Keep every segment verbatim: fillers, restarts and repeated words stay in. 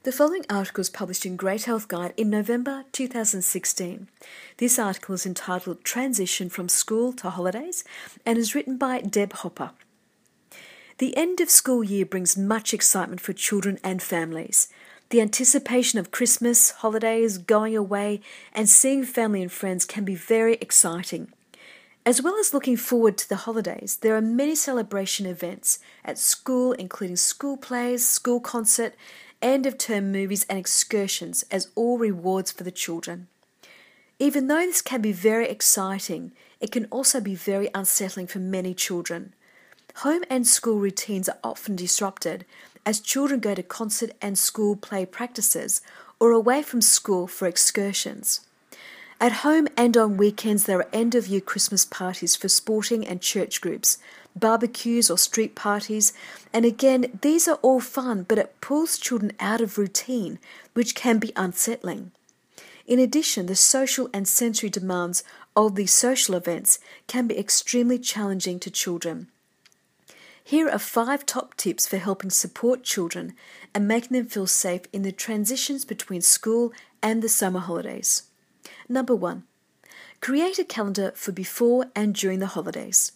The following article was published in Great Health Guide in November two thousand sixteen. This article is entitled Transition from School to Holidays and is written by Deb Hopper. The end of school year brings much excitement for children and families. The anticipation of Christmas, holidays, going away, and seeing family and friends can be very exciting. As well as looking forward to the holidays, there are many celebration events at school, including school plays, school concert, end-of-term movies and excursions as all rewards for the children. Even though this can be very exciting, it can also be very unsettling for many children. Home and school routines are often disrupted as children go to concert and school play practices or away from school for excursions. At home and on weekends there are end-of-year Christmas parties for sporting and church groups, barbecues or street parties, and again, these are all fun, but it pulls children out of routine, which can be unsettling. In addition, the social and sensory demands of these social events can be extremely challenging to children. Here are five top tips for helping support children and making them feel safe in the transitions between school and the summer holidays. Number one, create a calendar for before and during the holidays.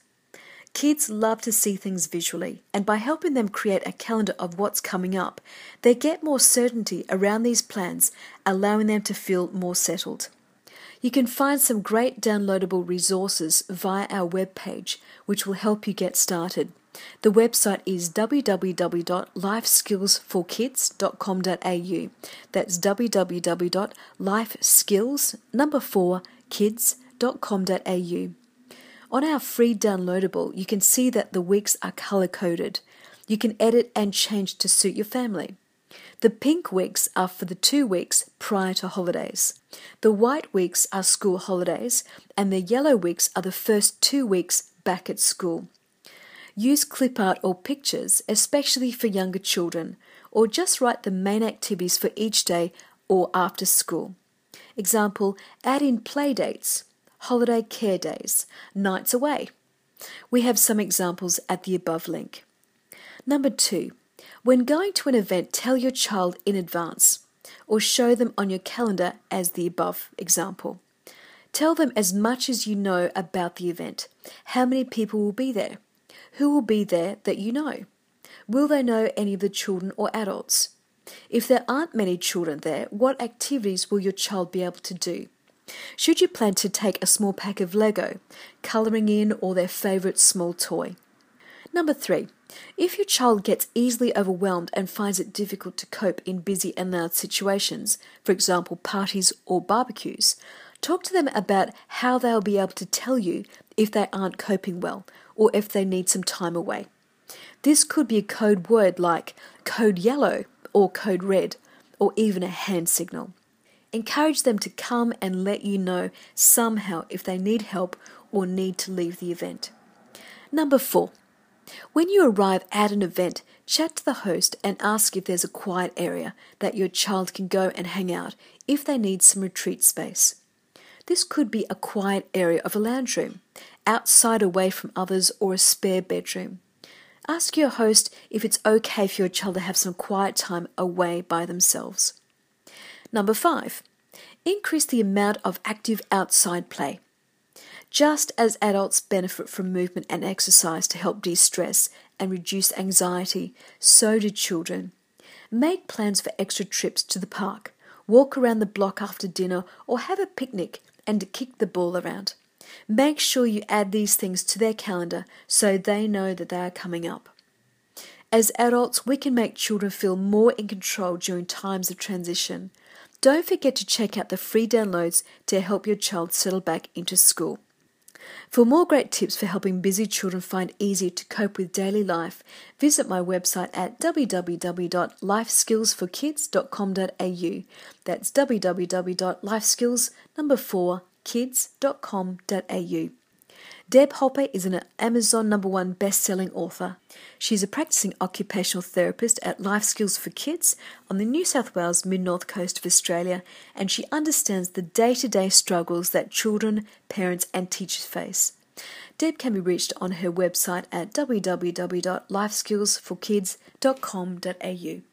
Kids love to see things visually, and by helping them create a calendar of what's coming up, they get more certainty around these plans, allowing them to feel more settled. You can find some great downloadable resources via our webpage, which will help you get started. The website is w w w dot life skills for kids dot com dot a u. That's w w w dot life skills number four kids dot com dot a u. On our free downloadable, you can see that the weeks are color-coded. You can edit and change to suit your family. The pink weeks are for the two weeks prior to holidays. The white weeks are school holidays, and the yellow weeks are the first two weeks back at school. Use clip art or pictures, especially for younger children, or just write the main activities for each day or after school. Example, add in play dates, holiday care days, nights away. We have some examples at the above link. Number two, when going to an event, tell your child in advance or show them on your calendar as the above example. Tell them as much as you know about the event. How many people will be there? Who will be there that you know? Will they know any of the children or adults? If there aren't many children there, what activities will your child be able to do? Should you plan to take a small pack of Lego, colouring in, or their favourite small toy? Number three, if your child gets easily overwhelmed and finds it difficult to cope in busy and loud situations, for example parties or barbecues, talk to them about how they'll be able to tell you if they aren't coping well or if they need some time away. This could be a code word like code yellow or code red, or even a hand signal. Encourage them to come and let you know somehow if they need help or need to leave the event. Number four, when you arrive at an event, chat to the host and ask if there's a quiet area that your child can go and hang out if they need some retreat space. This could be a quiet area of a lounge room, outside away from others, or a spare bedroom. Ask your host if it's okay for your child to have some quiet time away by themselves. Number five, increase the amount of active outside play. Just as adults benefit from movement and exercise to help de-stress and reduce anxiety, so do children. Make plans for extra trips to the park, walk around the block after dinner, or have a picnic and kick the ball around. Make sure you add these things to their calendar so they know that they are coming up. As adults, we can make children feel more in control during times of transition. Don't forget to check out the free downloads to help your child settle back into school. For more great tips for helping busy children find easier to cope with daily life, visit my website at w w w dot life skills for kids dot com dot a u. That's w w w dot life skills number four kids dot com dot a u. Deb Hopper is an Amazon number one best-selling author. She's a practicing occupational therapist at Life Skills for Kids on the New South Wales mid-north coast of Australia, and she understands the day-to-day struggles that children, parents and teachers face. Deb can be reached on her website at w w w dot life skills for kids dot com dot a u.